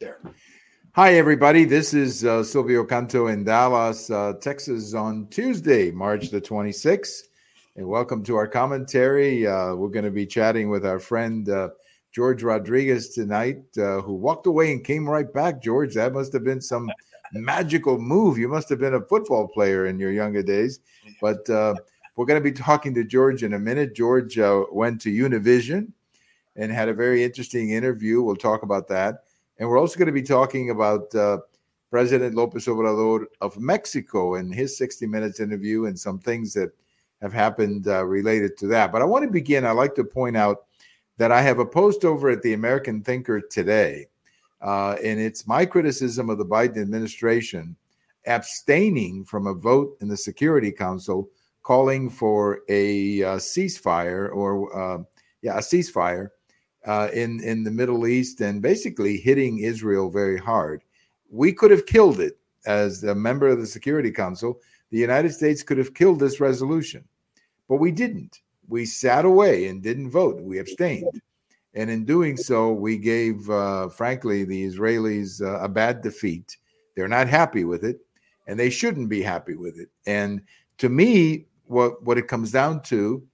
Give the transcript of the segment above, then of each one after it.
there. Hi, everybody. This is Silvio Canto in Dallas, Texas on Tuesday, March the 26th. And welcome to our commentary. We're going to be chatting with our friend George Rodriguez tonight, who walked away and came right back. George, that must have been some magical move. You must have been a football player in your younger days. But we're going to be talking to George in a minute. George went to Univision and had a very interesting interview. We'll talk about that. And we're also going to be talking about President López Obrador of Mexico and his 60 Minutes interview and some things that have happened related to that. But I want to begin. I'd like to point out that I have a post over at the American Thinker today, and it's my criticism of the Biden administration abstaining from a vote in the Security Council calling for a ceasefire a ceasefire in the Middle East and basically hitting Israel very hard. We could have killed it as a member of the Security Council. The United States could have killed this resolution, but we didn't. We sat away and didn't vote. We abstained. And in doing so, we gave, frankly, the Israelis a bad defeat. They're not happy with it, and they shouldn't be happy with it. And to me, what it comes down to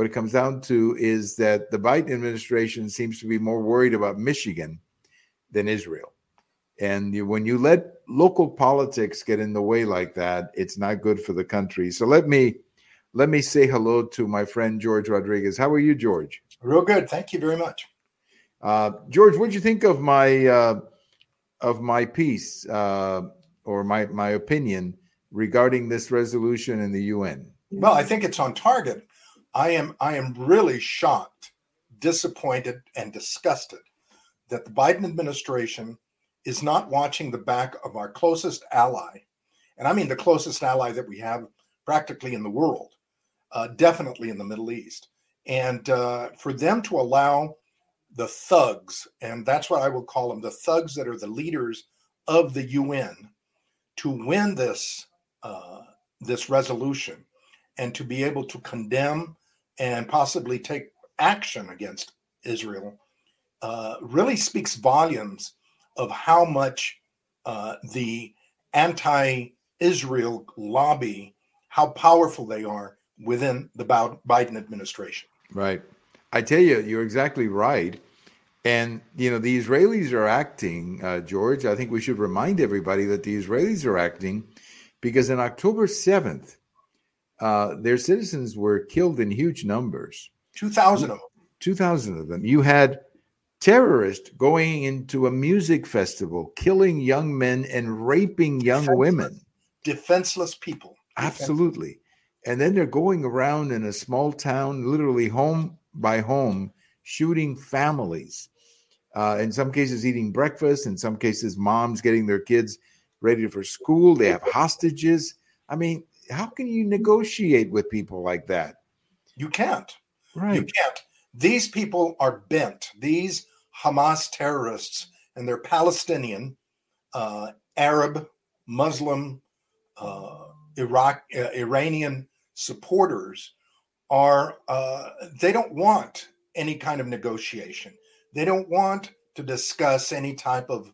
is that the Biden administration seems to be more worried about Michigan than Israel. And when you let local politics get in the way like that, it's not good for the country. So let me say hello to my friend George Rodriguez. How are you, George? Real good. Thank you very much. George, what did you think of my piece or my opinion regarding this resolution in the UN? Well, I think it's on target. I am really shocked, disappointed, and disgusted that the Biden administration is not watching the back of our closest ally. And I mean the closest ally that we have practically in the world, definitely in the Middle East. And for them to allow the thugs, and that's what I will call them, the thugs that are the leaders of the UN, to win this resolution and to be able to condemn and possibly take action against Israel really speaks volumes of how much the anti-Israel lobby, how powerful they are within the Biden administration. Right. I tell you, you're exactly right. And, the Israelis are acting, George. I think we should remind everybody that the Israelis are acting because on October 7th, their citizens were killed in huge numbers. 2,000 of them. 2,000 of them. You had terrorists going into a music festival, killing young men and raping young women. Defenseless people. Absolutely. And then they're going around in a small town, literally home by home, shooting families. In some cases, eating breakfast. In some cases, moms getting their kids ready for school. They have hostages. I mean, how can you negotiate with people like that? You can't. Right. You can't. These people are bent. These Hamas terrorists and their Palestinian, Arab, Muslim, Iranian supporters are, they don't want any kind of negotiation. They don't want to discuss any type of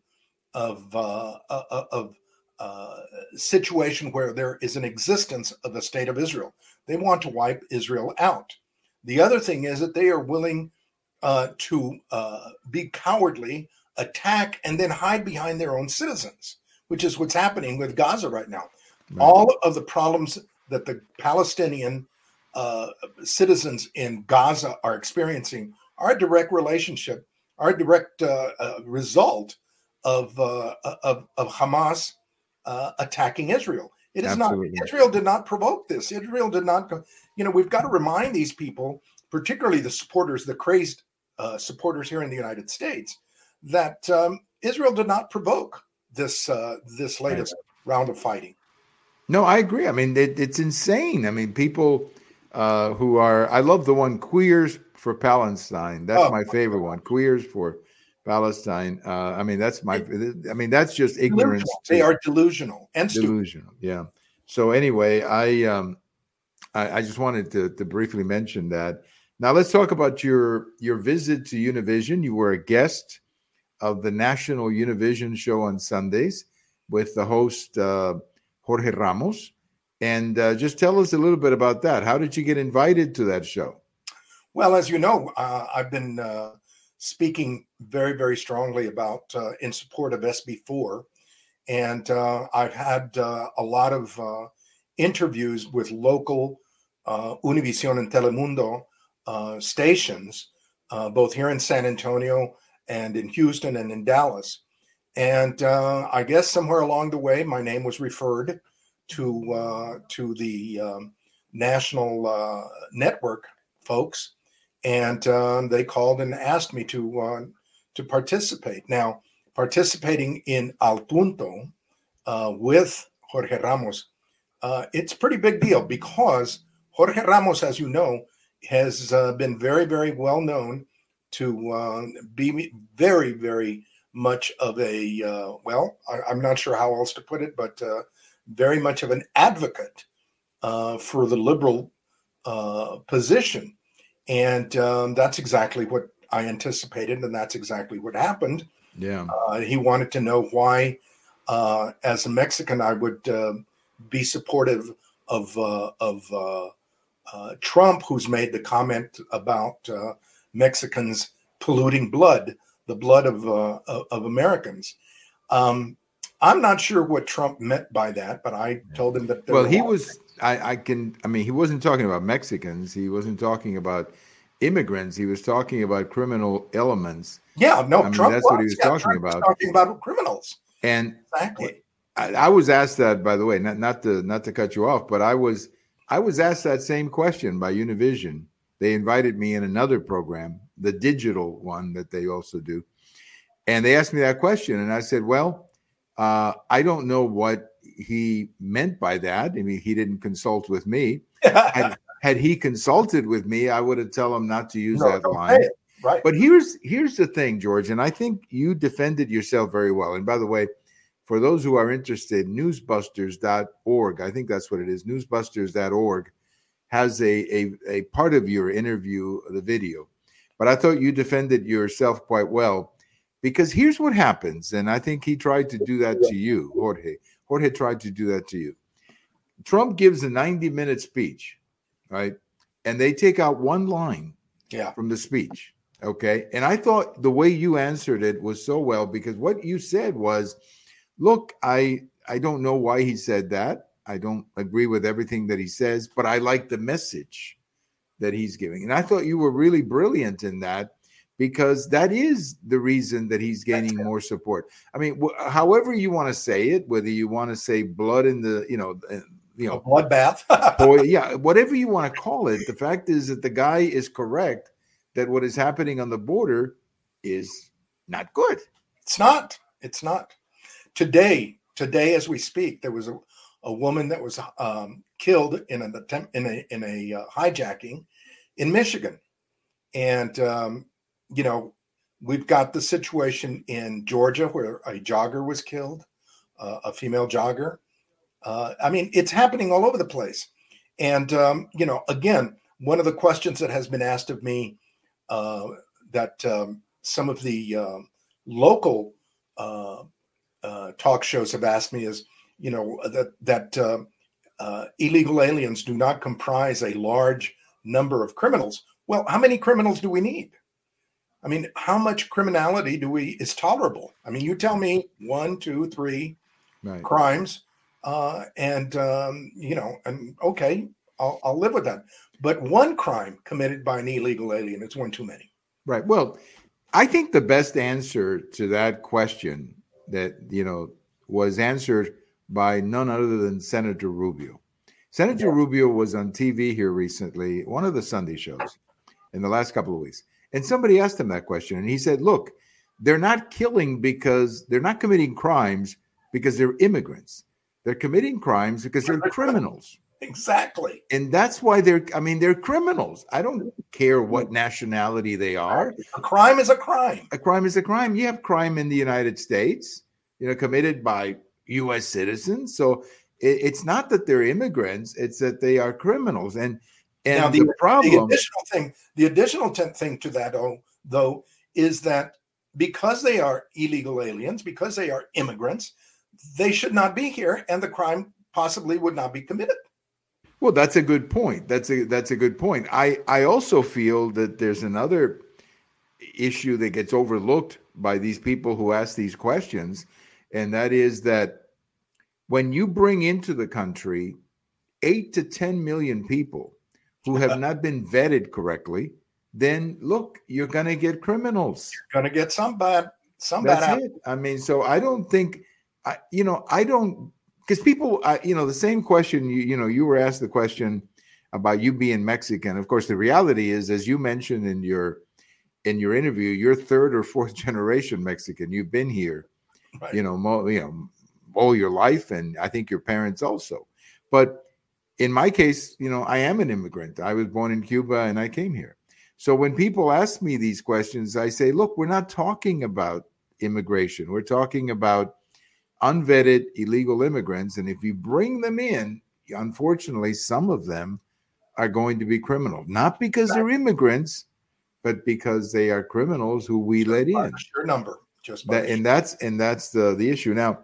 situation where there is an existence of a state of Israel. They want to wipe Israel out. The other thing is that they are willing to be cowardly, attack, and then hide behind their own citizens, which is what's happening with Gaza right now. Right. All of the problems that the Palestinian citizens in Gaza are experiencing are a direct result of Hamas attacking Israel. It is Absolutely. Not. Israel did not provoke this. Israel did not. We've got to remind these people, particularly the supporters, the crazed supporters here in the United States, that Israel did not provoke this latest round of fighting. No, I agree. I mean, it's insane. I mean, people who are. I love the one Queers for Palestine. That's my favorite one. Queers for Palestine. I mean, that's that's just ignorance. They are delusional and delusional. Stupid. Yeah. So anyway, I just wanted to briefly mention that. Now let's talk about your visit to Univision. You were a guest of the national Univision show on Sundays with the host, Jorge Ramos. And just tell us a little bit about that. How did you get invited to that show? Well, as you know, I've been speaking very, very strongly about in support of SB4. And I've had a lot of interviews with local Univision and Telemundo stations, both here in San Antonio and in Houston and in Dallas. And I guess somewhere along the way, my name was referred to the national network folks, and they called and asked me to participate. Now, participating in Al Punto with Jorge Ramos, it's a pretty big deal because Jorge Ramos, as you know, has been very, very well known to be very, very much of a, I'm not sure how else to put it, but very much of an advocate for the liberal position. And that's exactly what I anticipated, and that's exactly what happened. Yeah. He wanted to know why, as a Mexican, I would be supportive of Trump, who's made the comment about Mexicans polluting the blood of Americans. I'm not sure what Trump meant by that, but I told him that. He wasn't talking about Mexicans. He wasn't talking about immigrants. He was talking about criminal elements. Yeah, no, Trump that's what he was talking about. Talking about criminals. And exactly. I was asked that, by the way, not to cut you off, but I was asked that same question by Univision. They invited me in another program, the digital one that they also do. And they asked me that question. And I said, well, I don't know what he meant by that. I mean, he didn't consult with me. Had he consulted with me, I would have told him not to use that line. Right. But here's the thing, George, and I think you defended yourself very well. And by the way, for those who are interested, newsbusters.org, I think that's what it is, newsbusters.org, has a part of your interview, the video. But I thought you defended yourself quite well, because here's what happens, and I think he tried to do that to you, Jorge. Jorge tried to do that to you. Trump gives a 90-minute speech, right? And they take out one line from the speech, okay? And I thought the way you answered it was so well, because what you said was, look, I don't know why he said that. I don't agree with everything that he says, but I like the message that he's giving. And I thought you were really brilliant in that, because that is the reason that he's gaining more support. I mean, however you want to say it, whether you want to say blood in the, a bloodbath, or whatever you want to call it. The fact is that the guy is correct that what is happening on the border is not good. It's not. Today, as we speak, there was a woman that was killed in an attempt in a hijacking in Michigan, and we've got the situation in Georgia where a jogger was killed, a female jogger. I mean, it's happening all over the place. And, again, one of the questions that has been asked of me that some of the local talk shows have asked me is, that illegal aliens do not comprise a large number of criminals. Well, how many criminals do we need? I mean, how much criminality is tolerable? I mean, you tell me 1, 2, 3 crimes, and okay, I'll live with that. But one crime committed by an illegal alien, it's one too many. Right. Well, I think the best answer to that question that, was answered by none other than Senator Rubio. Senator Rubio was on TV here recently, one of the Sunday shows in the last couple of weeks. And somebody asked him that question. And he said, look, they're not killing because they're not committing crimes because they're immigrants. They're committing crimes because they're criminals. Exactly. And that's why they're criminals. I don't care what nationality they are. A crime is a crime. A crime is a crime. You have crime in the United States, committed by U.S. citizens. So it's not that they're immigrants. It's that they are criminals. And now, the problem, the additional thing to that, though, is that because they are illegal aliens, because they are immigrants, they should not be here, and the crime possibly would not be committed. Well, that's a good point. That's a good point. I also feel that there's another issue that gets overlooked by these people who ask these questions, and that is that when you bring into the country 8 to 10 million people who have not been vetted correctly, then look, you're going to get criminals. You're going to get some bad. That's it. I mean, so I don't think, I don't, because people, the same question, you were asked the question about you being Mexican. Of course, the reality is, as you mentioned in your interview, you're third or fourth generation Mexican. You've been here, right, all your life, and I think your parents also. But in my case, I am an immigrant. I was born in Cuba and I came here. So when people ask me these questions, I say, look, we're not talking about immigration. We're talking about unvetted illegal immigrants. And if you bring them in, unfortunately, some of them are going to be criminal, not because they're immigrants, but because they are criminals who we let in. Sure number. And that's the issue. Now,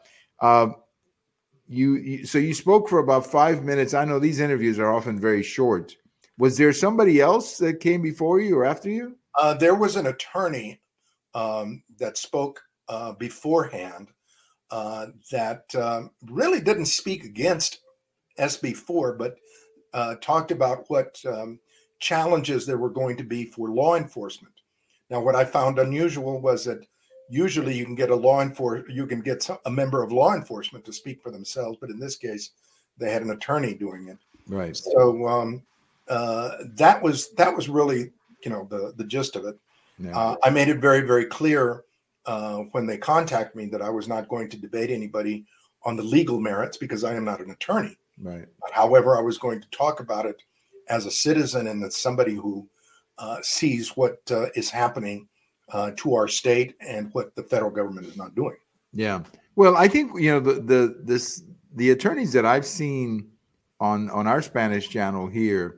you spoke for about 5 minutes. I know these interviews are often very short. Was there somebody else that came before you or after you? There was an attorney that spoke beforehand that really didn't speak against SB4, but talked about what challenges there were going to be for law enforcement. Now, what I found unusual was that usually you can get a member of law enforcement to speak for themselves, but in this case, they had an attorney doing it. Right. So that was really the gist of it. Yeah. I made it very, very clear when they contacted me that I was not going to debate anybody on the legal merits because I am not an attorney. Right. But however, I was going to talk about it as a citizen and as somebody who sees what is happening to our state and what the federal government is not doing. Yeah. Well, I think the attorneys that I've seen on our Spanish channel here,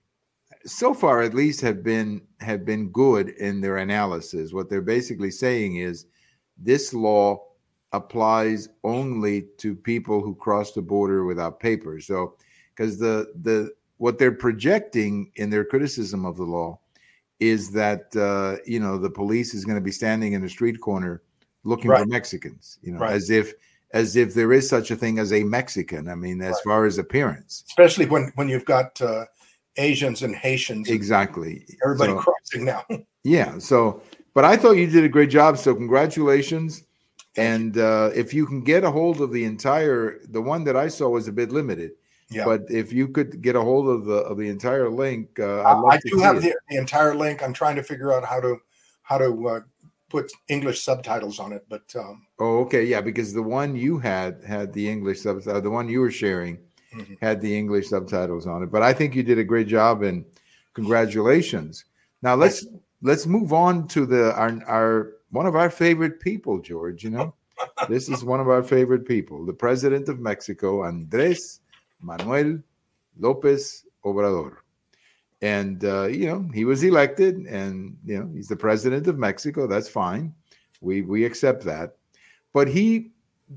so far at least, have been good in their analysis. What they're basically saying is this law applies only to people who cross the border without papers. So, because what they're projecting in their criticism of the law is that the police is going to be standing in the street corner looking for Mexicans, right, as if there is such a thing as a Mexican. I mean, as far as appearance, especially when you've got Asians and Haitians, exactly, everybody crossing now. Yeah. So, but I thought you did a great job. So, congratulations. And if you can get a hold of the one that I saw was a bit limited. Yeah. But if you could get a hold of the entire link, I do have the entire link. I'm trying to figure out how to put English subtitles on it. But okay, yeah, because the one you had the English subtitles. The one you were sharing had the English subtitles on it. But I think you did a great job, and congratulations. Now let's move on to our one of our favorite people, George. This is one of our favorite people, the president of Mexico, Andrés Manuel López Obrador. And, he was elected and, he's the president of Mexico. That's fine. We accept that. But he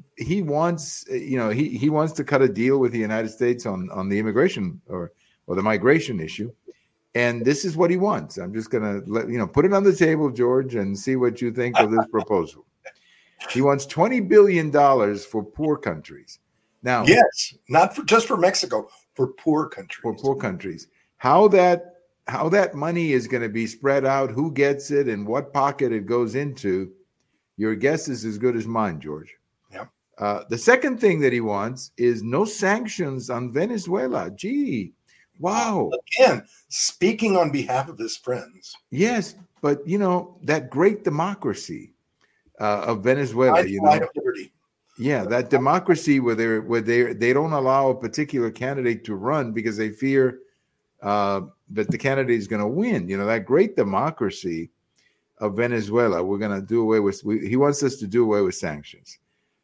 wants, he wants to cut a deal with the United States on the immigration or the migration issue. And this is what he wants. I'm just going to put it on the table, George, and see what you think of this proposal. He wants $20 billion for poor countries. Now, yes, not just for Mexico, for poor countries. For poor countries. How that money is going to be spread out, who gets it, and what pocket it goes into, your guess is as good as mine, George. Yeah. The second thing that he wants is no sanctions on Venezuela. Gee, wow. Again, speaking on behalf of his friends. Yes, but that great democracy of Venezuela, Light of liberty. Yeah, that democracy where they don't allow a particular candidate to run because they fear that the candidate is going to win. That great democracy of Venezuela, we're going to do away with. He wants us to do away with sanctions.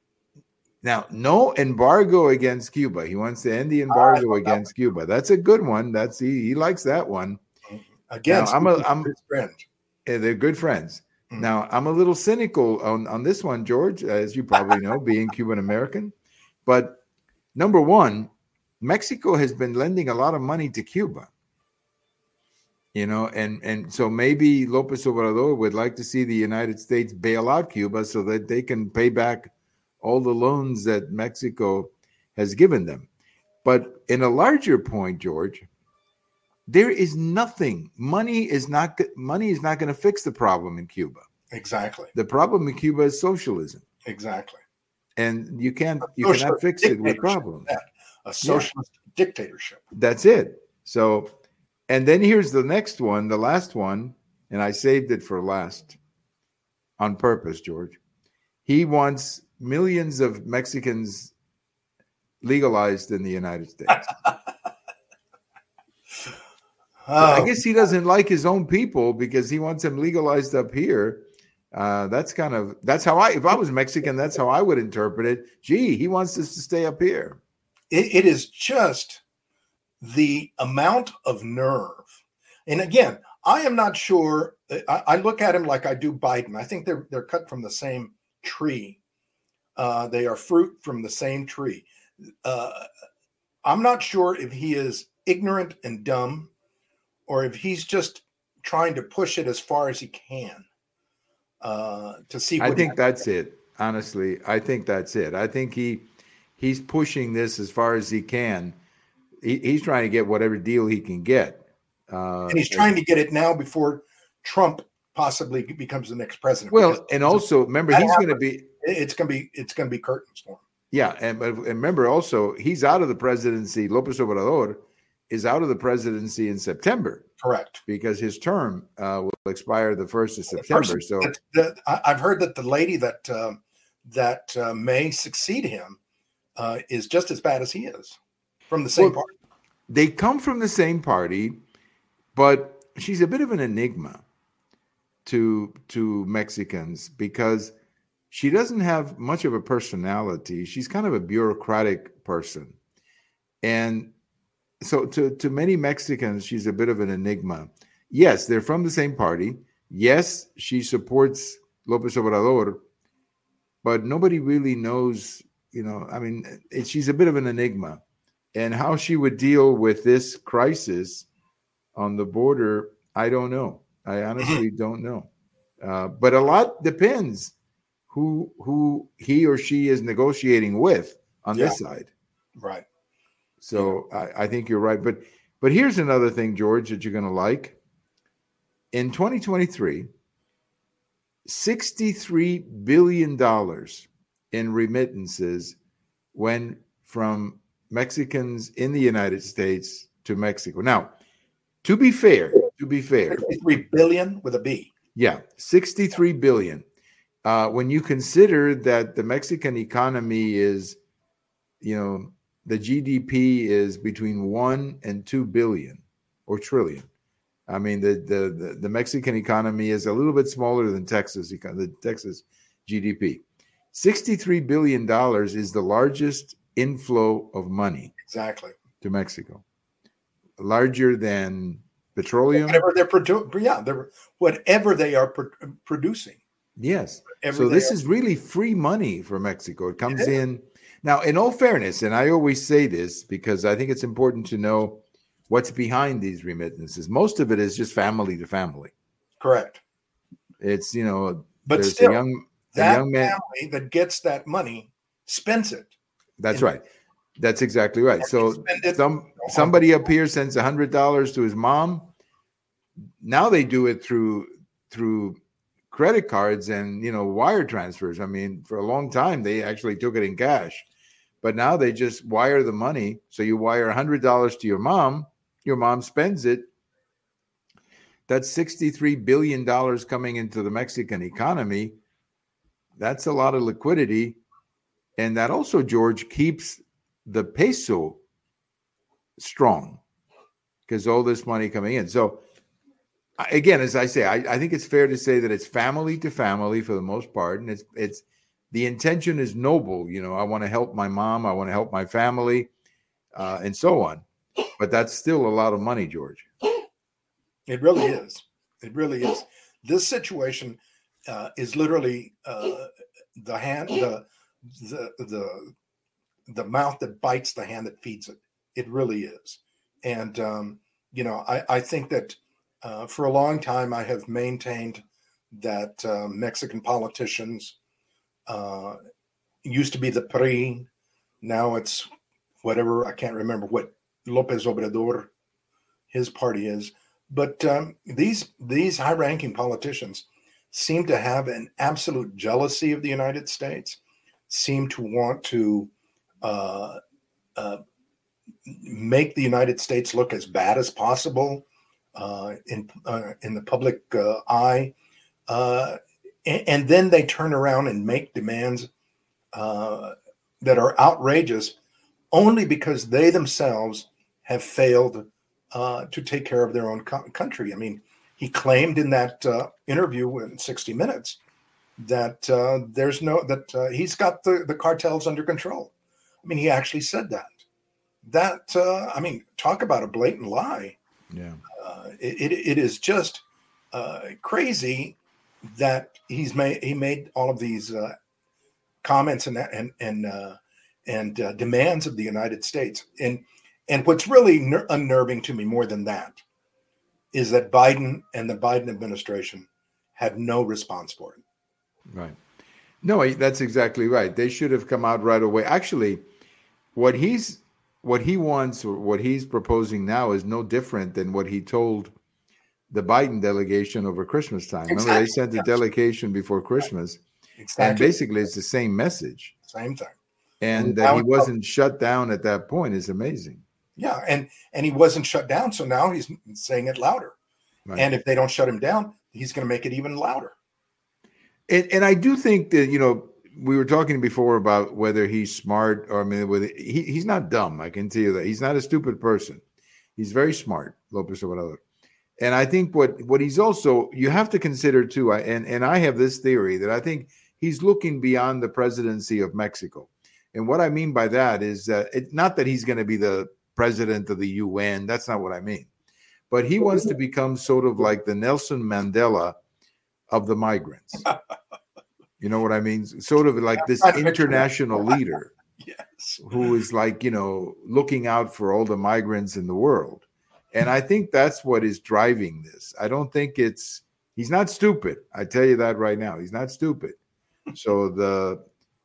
Now, no embargo against Cuba. He wants to end the embargo against Cuba. That's a good one. He likes that one. Again, now, I'm his friend. They're good friends. Now, I'm a little cynical on this one, George, as you probably know, being Cuban American. But number one, Mexico has been lending a lot of money to Cuba. And so maybe López Obrador would like to see the United States bail out Cuba so that they can pay back all the loans that Mexico has given them. But in a larger point, George, there is nothing. Money is not going to fix the problem in Cuba. Exactly. The problem in Cuba is socialism. Exactly. And you cannot fix it with problems. A socialist dictatorship. That's it. So, and then here's the next one, the last one, and I saved it for last on purpose, George. He wants millions of Mexicans legalized in the United States. I guess he doesn't like his own people because he wants them legalized up here. That's how if I was Mexican, that's how I would interpret it. Gee, he wants us to stay up here. It is just the amount of nerve. And again, I am not sure. I look at him like I do Biden. I think they're cut from the same tree. They are fruit from the same tree. I'm not sure if he is ignorant and dumb or if he's just trying to push it as far as he can to see. I think that's it. Honestly, I think that's it. I think he's pushing this as far as he can. He's trying to get whatever deal he can get. And he's trying to get it now before Trump possibly becomes the next president. Well, and also remember, he's going to be. It's going to be curtains for him. Yeah, and remember also, he's out of the presidency. López Obrador is out of the presidency in September. Correct. Because his term will expire the 1st of September. So I've heard that the lady that may succeed him is just as bad as he is, from the same party. They come from the same party, but she's a bit of an enigma to Mexicans because she doesn't have much of a personality. She's kind of a bureaucratic person. And so to many Mexicans, she's a bit of an enigma. Yes, they're from the same party. Yes, she supports López Obrador, but nobody really knows, she's a bit of an enigma. And how she would deal with this crisis on the border, I don't know. I honestly don't know. But a lot depends who he or she is negotiating with on this side. Right. So I think you're right. But here's another thing, George, that you're going to like. In 2023, $63 billion in remittances went from Mexicans in the United States to Mexico. Now, to be fair, 63 billion with a B. Yeah, 63 billion. When you consider that the Mexican economy is, the GDP is between 1 and 2 billion or trillion. I mean, the Mexican economy is a little bit smaller than the Texas GDP. $63 billion is the largest inflow of money to Mexico. Larger than petroleum. Whatever they are producing. Yes. So this is really free money for Mexico. It comes in. Now, in all fairness, and I always say this because I think it's important to know what's behind these remittances. Most of it is just family to family. Correct. It's, but still, a young man, family that gets that money spends it. That's right. That's exactly right. So somebody up here sends $100 to his mom. Now they do it through credit cards and, wire transfers. I mean, for a long time, they actually took it in cash. But now they just wire the money. So you wire $100 to your mom spends it. That's $63 billion coming into the Mexican economy. That's a lot of liquidity. And that also, George, keeps the peso strong because all this money coming in. So again, as I say, I think it's fair to say that it's family to family for the most part. And it's the intention is noble. I want to help my mom. I want to help my family and so on. But that's still a lot of money, George. It really is. It really is. This situation, is literally the hand, the mouth that bites the hand that feeds it. It really is. And I think that for a long time I have maintained that Mexican politicians used to be the PRI. Now it's whatever, I can't remember what López Obrador, his party is. But these high-ranking politicians seem to have an absolute jealousy of the United States, seem to want to make the United States look as bad as possible in the public eye. And then they turn around and make demands that are outrageous only because they themselves have failed to take care of their own country. I mean, he claimed in that interview in 60 Minutes that he's got the cartels under control. I mean, he actually said that. Talk about a blatant lie. Yeah, it is just crazy that he made all of these comments and demands of the United States. And what's really unnerving to me more than that is that Biden and the Biden administration had no response for it. Right. No, that's exactly right. They should have come out right away. Actually, what he wants or what he's proposing now is no different than what he told the Biden delegation over Christmas time. Exactly. Remember, they sent the delegation before Christmas. Exactly. And basically it's the same message. Same thing. And that he wasn't shut down at that point is amazing. Yeah, and he wasn't shut down, so now he's saying it louder. Right. And if they don't shut him down, he's going to make it even louder. And I do think that, we were talking before about whether he's smart or, he's not dumb. I can tell you that. He's not a stupid person. He's very smart, López Obrador. And I think what he's also, you have to consider too, and I have this theory that I think he's looking beyond the presidency of Mexico. And what I mean by that is that it's not that he's going to be the president of the UN. That's not what I mean. But he wants to become sort of like the Nelson Mandela of the migrants. You know what I mean? Sort of like this international leader. Yes. Who is like, looking out for all the migrants in the world. And I think that's what is driving this. I don't think he's not stupid. I tell you that right now. He's not stupid. So the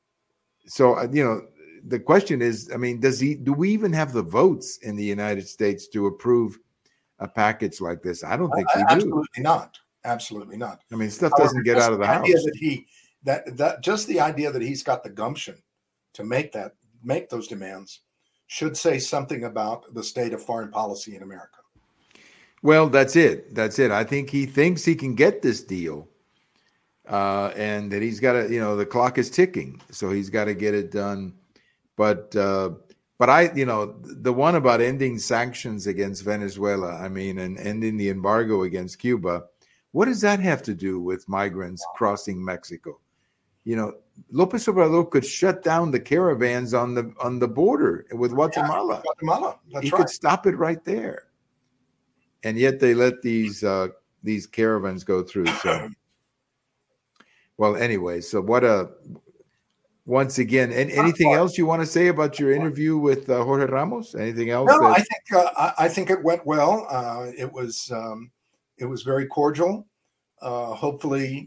question is, do we even have the votes in the United States to approve a package like this? I don't think we do. Absolutely not. Absolutely not. Stuff doesn't get out of the house. Just the idea that he's got the gumption to make those demands should say something about the state of foreign policy in America. Well, that's it. I think he thinks he can get this deal, and that he's got to, the clock is ticking, so he's got to get it done. But I, the one about ending sanctions against Venezuela, and ending the embargo against Cuba, what does that have to do with migrants crossing Mexico? López Obrador could shut down the caravans on the border with Guatemala. Guatemala, that's he right. could stop it right there, and yet they let these caravans go through. So, well, anyway, so once again, anything else you want to say about your interview with Jorge Ramos? Anything else? No, I think it went well. It was very cordial. Hopefully,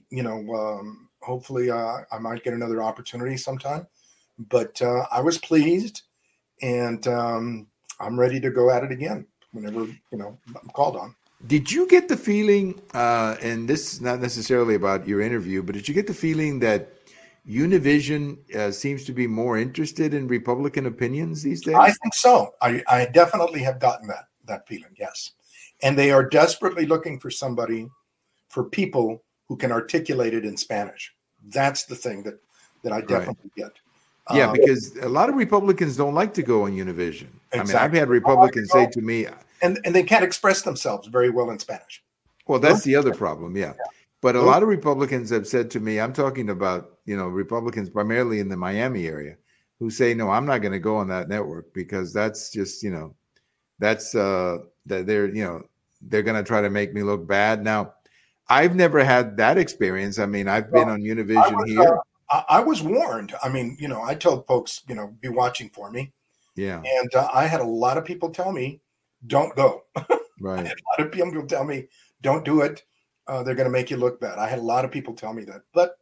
I might get another opportunity sometime. But I was pleased, and I'm ready to go at it again whenever I'm called on. Did you get the feeling, and this is not necessarily about your interview, but did you get the feeling that Univision seems to be more interested in Republican opinions these days? I think so. I definitely have gotten that feeling, yes. And they are desperately looking for people who can articulate it in Spanish. That's the thing that I definitely get. Yeah, because a lot of Republicans don't like to go on Univision. Exactly. I've had Republicans say to me... And they can't express themselves very well in Spanish. Well, that's the other problem, yeah. But a lot of Republicans have said to me, I'm talking about, Republicans primarily in the Miami area, who say, no, I'm not going to go on that network because that's just, that's that they're going to try to make me look bad. Now, I've never had that experience. I mean, I've been on Univision here. I was warned. I mean, I told folks, be watching for me. Yeah. And I had a lot of people tell me, don't go. Right. I had a lot of people tell me, don't do it. They're going to make you look bad. I had a lot of people tell me that. But,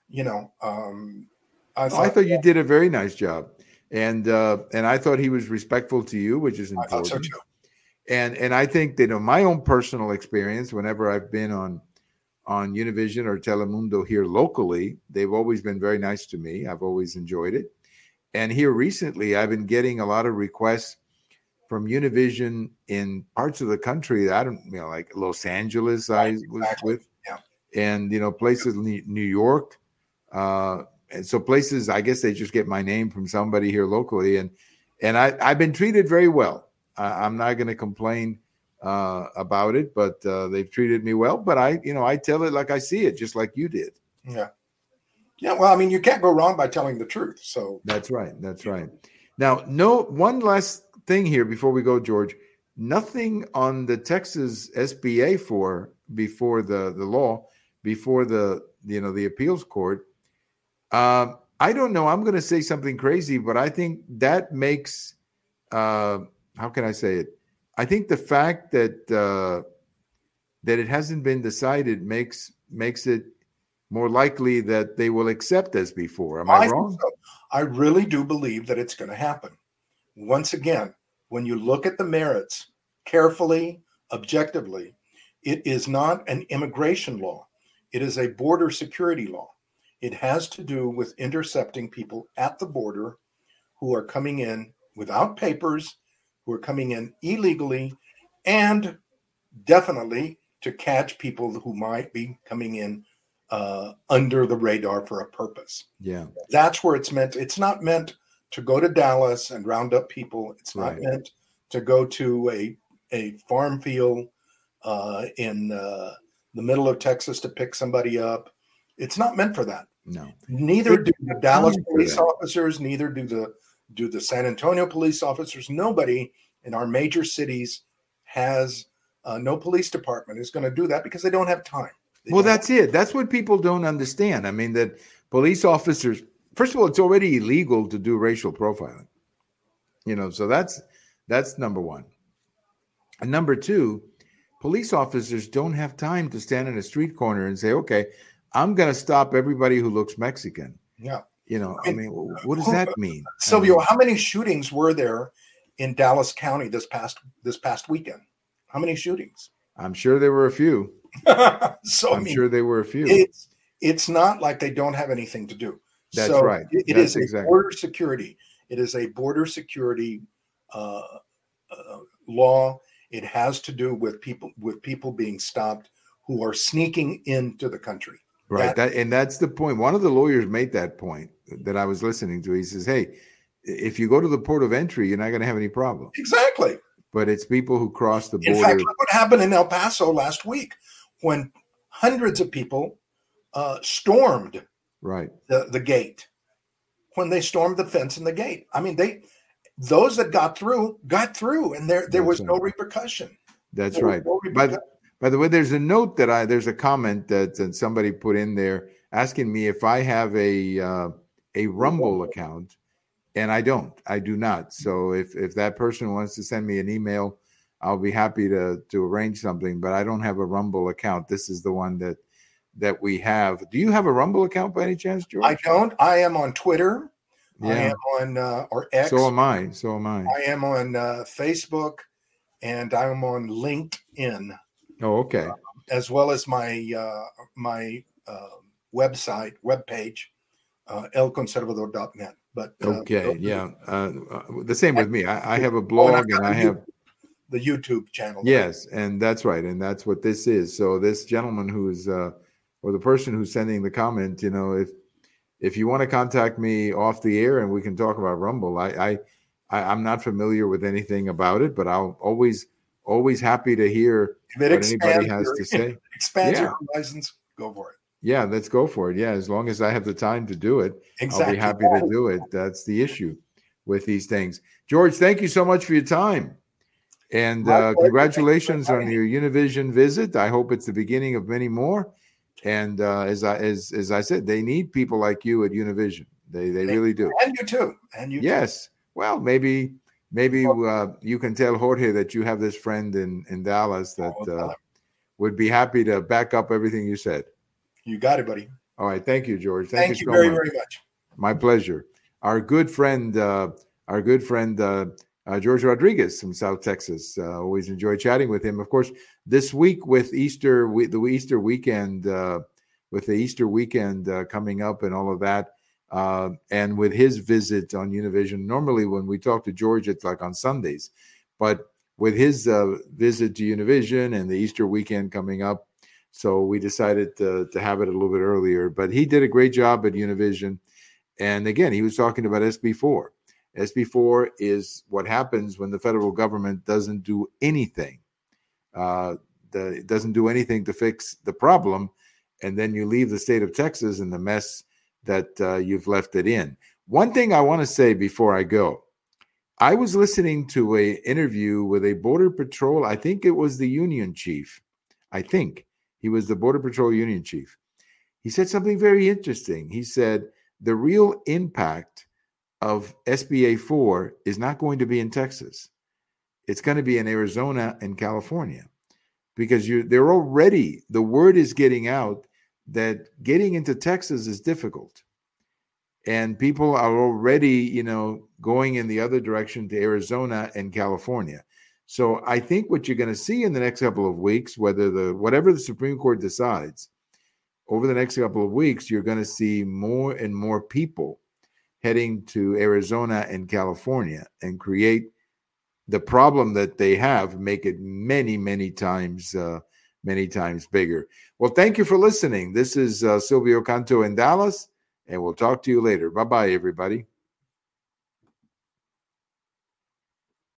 I thought you did a very nice job. And I thought he was respectful to you, which is important. I thought so too. And I think that my own personal experience, whenever I've been on Univision or Telemundo here locally, they've always been very nice to me. I've always enjoyed it. And here recently, I've been getting a lot of requests from Univision in parts of the country that I don't, like Los Angeles, I was with, and places New York, and so places. I guess they just get my name from somebody here locally, and I've been treated very well. I'm not going to complain about it, but they've treated me well. But I tell it like I see it, just like you did. Yeah. Yeah. Well, I mean, you can't go wrong by telling the truth. So that's right. That's right. Now, one last thing here before we go, George. Nothing on the Texas SBA before the law, before the appeals court. I don't know. I'm going to say something crazy, but I think that makes. How can I say it? I think the fact that it hasn't been decided makes it more likely that they will accept as before. Am I wrong? So. I really do believe that it's going to happen. Once again, when you look at the merits carefully, objectively, it is not an immigration law. It is a border security law. It has to do with intercepting people at the border who are coming in without papers, who are coming in illegally, and definitely to catch people who might be coming in under the radar for a purpose. Yeah. That's where it's meant. It's not meant to go to Dallas and round up people. It's not meant to go to a farm field in the middle of Texas to pick somebody up. It's not meant for that. No. Neither do the Dallas police officers, neither do the San Antonio police officers. Nobody in our major cities has no police department is going to do that because they don't have time. That's it. That's what people don't understand. I mean, that police officers, first of all, it's already illegal to do racial profiling. So that's number one. And number two, police officers don't have time to stand in a street corner and say, okay, I'm going to stop everybody who looks Mexican. Yeah. I mean, what does that mean? Silvio, how many shootings were there in Dallas County this past weekend? How many shootings? I'm sure there were a few. Sure there were a few. It's not like they don't have anything to do. That's right. It is border security. It is a border security law. It has to do with people being stopped who are sneaking into the country. Right. That's the point. One of the lawyers made that point that I was listening to. He says, hey, if you go to the port of entry, you're not going to have any problem. Exactly. But it's people who cross the border. In fact, look what happened in El Paso last week when hundreds of people stormed the gate, when they stormed the fence and the gate. I mean, those that got through, and there was no repercussion. That's right. By the way, there's a note there's a comment that somebody put in there asking me if I have a Rumble account, and I do not. So if that person wants to send me an email, I'll be happy to arrange something, but I don't have a Rumble account. This is the one that we have. Do you have a Rumble account by any chance, George? I don't. I am on Twitter. Yeah. I am on or X. So am I. I am on Facebook, and I'm on LinkedIn. Oh, okay. As well as my webpage, elconservador.net. But okay, the same with me. I have a blog and I have the YouTube channel. Yes, and that's right, and that's what this is. So this gentleman who's or the person who's sending the comment, if you want to contact me off the air and we can talk about Rumble, I'm not familiar with anything about it, but I'll always happy to hear what anybody has to say. Expands your horizons, go for it. Yeah, let's go for it. Yeah, as long as I have the time to do it, exactly. I'll be happy to do it. That's the issue with these things. George, thank you so much for your time. And My pleasure. congratulations on your Univision visit. I hope it's the beginning of many more. And as I said, they need people like you at Univision. They really do. And you too. And you yes. too. Well, maybe you can tell Jorge that you have this friend in Dallas that would be happy to back up everything you said. You got it, buddy. All right. Thank you, George. Thank you so very, much. very much. My pleasure. Our good friend, George Rodriguez from South Texas. Always enjoy chatting with him. Of course, this week with the Easter weekend coming up and all of that, and with his visit on Univision. Normally, when we talk to George, it's like on Sundays, but with his visit to Univision and the Easter weekend coming up, so we decided to have it a little bit earlier. But he did a great job at Univision. And again, he was talking about SB4. SB4 is what happens when the federal government doesn't do anything. Doesn't do anything to fix the problem. And then you leave the state of Texas in the mess that you've left it in. One thing I want to say before I go, I was listening to an interview with a Border Patrol. I think it was the Union chief. I think he was the Border Patrol Union chief. He said something very interesting. He said the real impact of SBA 4 is not going to be in Texas. It's going to be in Arizona and California because they're already, the word is getting out that getting into Texas is difficult. And people are already, going in the other direction to Arizona and California. So I think what you're going to see in the next couple of weeks, whatever the Supreme Court decides, over the next couple of weeks, you're going to see more and more people heading to Arizona and California and create the problem that they have, make it many, many times bigger. Well, thank you for listening. This is Silvio Canto in Dallas, and we'll talk to you later. Bye-bye, everybody.